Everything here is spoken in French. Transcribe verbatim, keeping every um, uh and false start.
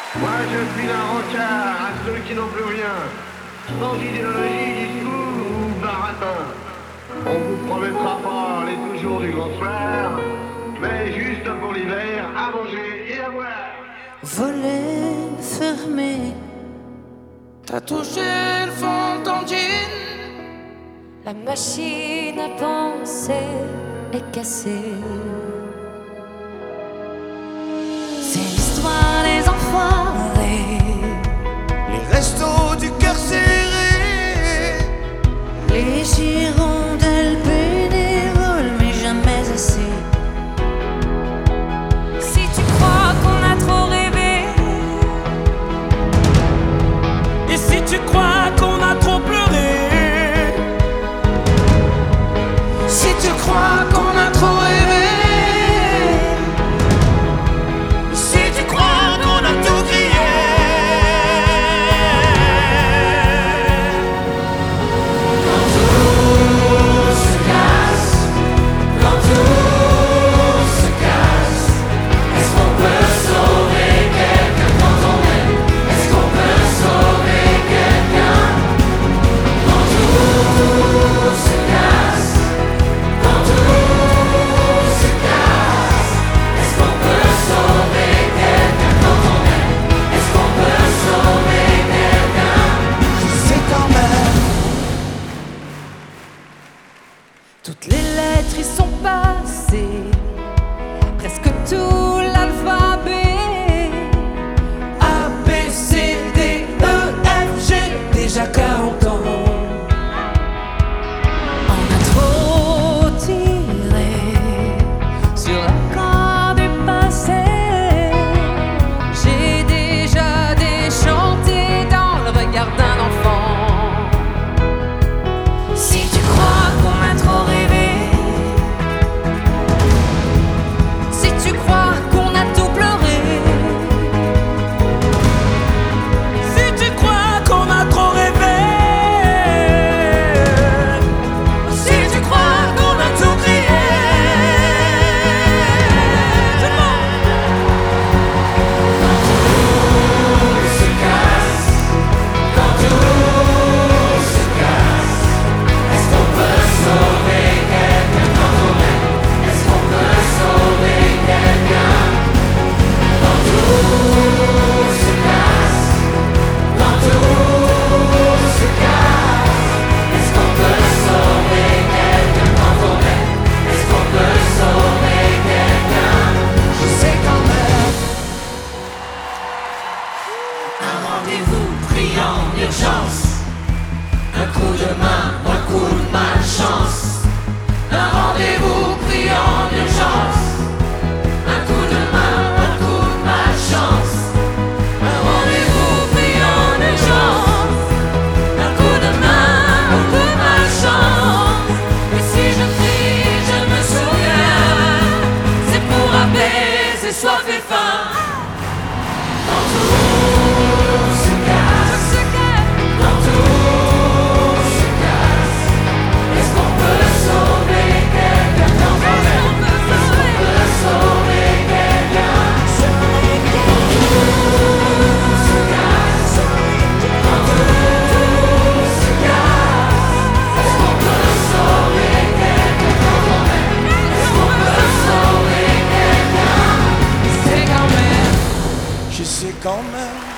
Moi je suis un rencard à ceux qui n'ont plus rien, sans idéologie, discours ou baratin. On vous promettra pas les toujours du grand soir, mais juste pour l'hiver, à manger et à boire. Volet fermé, t'as touché le fond de ton jean. La machine à penser est cassée. c'est l'histoire des enfoirés, Les restos du cœur serré, les hirondelles bénévoles, mais jamais assez. Si tu crois qu'on a trop rêvé, et si tu crois qu'on a trop pleuré, si tu crois qu'on a trop rêvé, si tu crois qu'on a tout crié, quand tout se casse, quand tout se casse, est-ce qu'on peut sauver quelqu'un quand on aime? Est-ce qu'on peut sauver quelqu'un quand tout se casse? Quand tout se casse, est-ce qu'on peut sauver quelqu'un quand on aime? Est-ce qu'on peut sauver quelqu'un? Je sais quand même. toutes les lettres y sont passées, presque tout l'alphabet. A, B, C, D, E, F, G, déjà quarante ans. On a trop tiré sur la corde du passé. J'ai déjà déchanté dans le regard d'un enfant. Si tu crois qu'on a trop rêvé, si tu crois qu'on a tout pleuré, Si tu crois qu'on a trop rêvé, si tu crois qu'on a tout crié, tout le monde. Quand tout se casse, quand tout se casse, est-ce qu'on peut sauver quelqu'un quand on aime? Est-ce qu'on peut sauver quelqu'un quand tout se casse? Quand tout se casse, est-ce qu'on peut sauver quelqu'un quand on aime? Est-ce qu'on peut sauver quelqu'un? Je sais quand même. Un rendez-vous pris en urgence, un coup de main, un coup de malchance. Un rendez-vous pris en urgence, un coup de main, un coup de malchance. Un rendez-vous pris en urgence, un coup de main, un coup de malchance. Et si je crie, je me souviens, c'est pour apaiser soif et faim. Quand tout se casse, quand tout se casse, est-ce qu'on peut sauver quelqu'un quand on aime? Est-ce qu'on peut sauver quelqu'un? Quand tout se casse, quand tout se casse, est-ce qu'on peut sauver quelqu'un quand on aime? Est-ce qu'on peut sauver quelqu'un? C'est quand même. Je sais quand même.